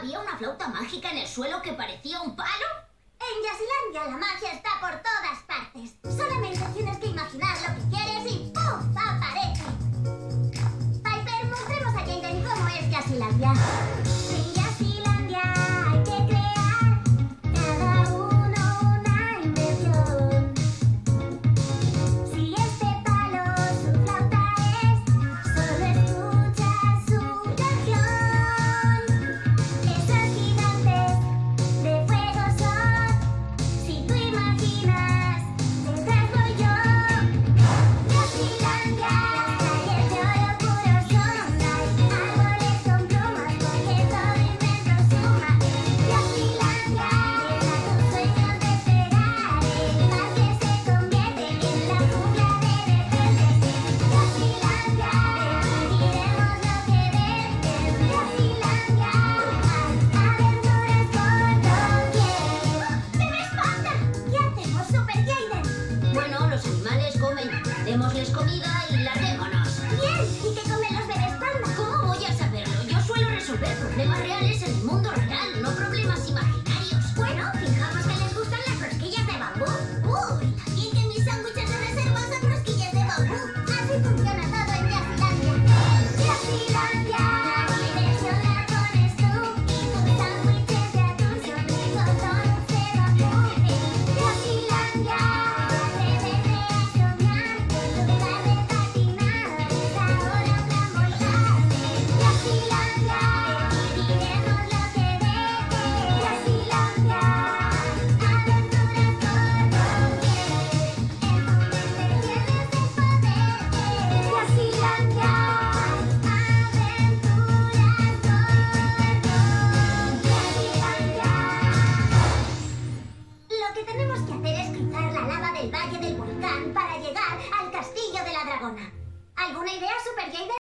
¿Había una flauta mágica en el suelo que parecía un palo? En Yassilandia la magia está por todas partes. Solamente tienes que imaginar lo que quieres y ¡pum! ¡Aparece! Piper, mostremos a Jaden cómo es Yassilandia. En Yassilandia hay que crear cada uno una invención. Si este palo su flauta es, solo escucha su canción. Esos gigantes de fuego son. Si tú imaginas, te traigo yo. Yassilandia, las calles de oro puro son. Hay árboles con plumas porque todo invento suma. Yassilandia, deja tus sueños despegar. El parque se convierte en la jungla de repente. Yassilandia, decidiremos lo que ven. Yassilandia, aventuras por doquier. ¡Bebé Panda! ¿Qué hacemos, Super Jaden? Bueno, los animales comen. Démosles comida y larguémonos. Bien, ¿y qué comen los bebés panda? ¿Cómo voy a saberlo? Yo suelo resolver problemas reales en el mundo real, no problemas imaginarios. Bueno, fijamos que les gustan las rosquillas de bambú. Uy, y que mis sándwiches de reserva son rosquillas de bambú. Así funciona todo en Yassilandia. Yassilandia, la diversión la pones tú. Y tus sándwiches de atún son ricos, son de bambú. Yassilandia, atrévete a soñar. En lugar de patinar, es ahora un gran volcán. Yassilandia, decidiremos lo que ven. Yassilandia, aventuras por doquier. En tu mente tienes el poder. Yassilandia, aventuras por doquier. Lo que tenemos que hacer es cruzar la lava del valle del volcán para llegar al castillo de la dragona. ¿Alguna idea, Super Jaden?